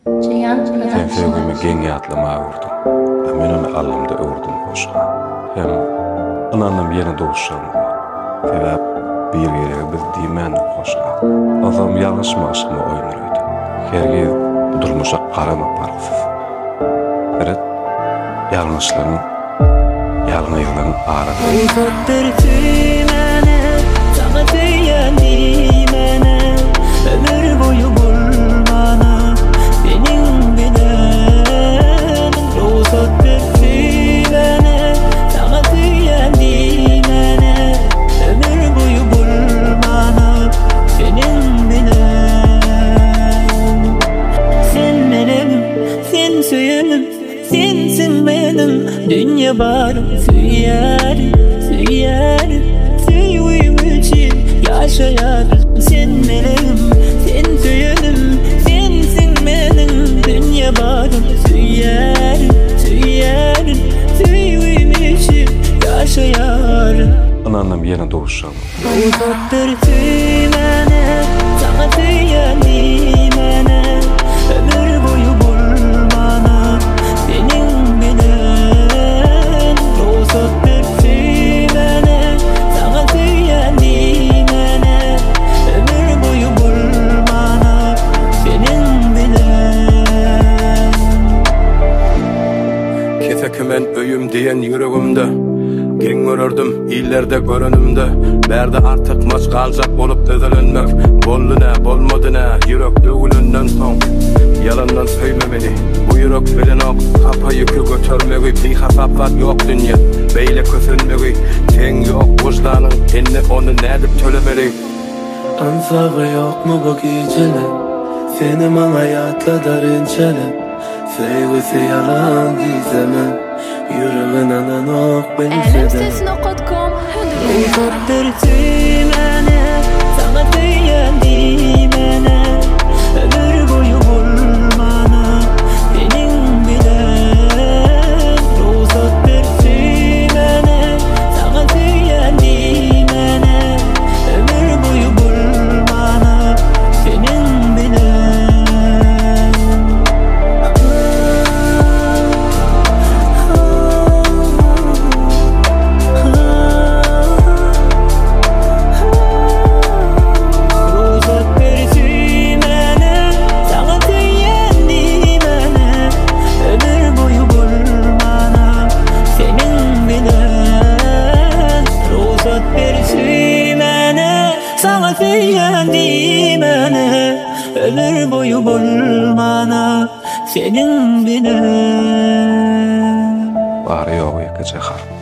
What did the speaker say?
Sen sevgimi geňe atlama vurdum. Men onu alnımda ördüm hoşa. Hem ananım yeni doğuşan. Sebep bir yere biz diýmän hoşa. Azam ýalňyşmy aşyma oýnurýdy. Hergi bu durmuşa garama barksız. Evet, ýalňyşlaryň, ýalňyzlaryň arasynda. Ömür boyu bulmana benim bilen ruhsat verdi bana sana diýendimene ömür boyu bulmana benim bilen sen menim sen söylenim sensin benim dünya barım söylerim söylerim söyleyim için yaşayarım sen menim sen söyledim, sensin benim dünya barım söylerim, söylerim, söyleyim için yaşayarım. Ananım yeni doğuşan. Ruhsat verdi bana, sana diýendimene ömür boyu bulmana benim bilen ruhsat verdi bana, sana diýendimene ömür boyu bulmana senin bilen. Kesekimen öyüm diyen yüreğimde Geň görürdüm illerde görünümde Berde artık maç kalacak olup düzelenmek Bollu ne bolmadı ne yürek dövülünden son Yalandan söylemeli bu yürek bilen ok Kapa yükü götürmeli bir hasaplar yok dünya Beyle kösünmeli sen yok vicdanın Enne onu nedip tölemeli Ansabı yok mu bu geceler Seni bana yatla rinçeler Sevgisi yalan gizemem Yüreğin anan ok bensede Ruhsat verdi bana, sana diýendimene ömür boyu bulmana benim bilen ruhsat verdi bana, sana diýendimene ömür boyu bulmana senin bilen. Sana diýendimene ömür boyu bulmana senin bilen. Bari ýok ýeke jahar.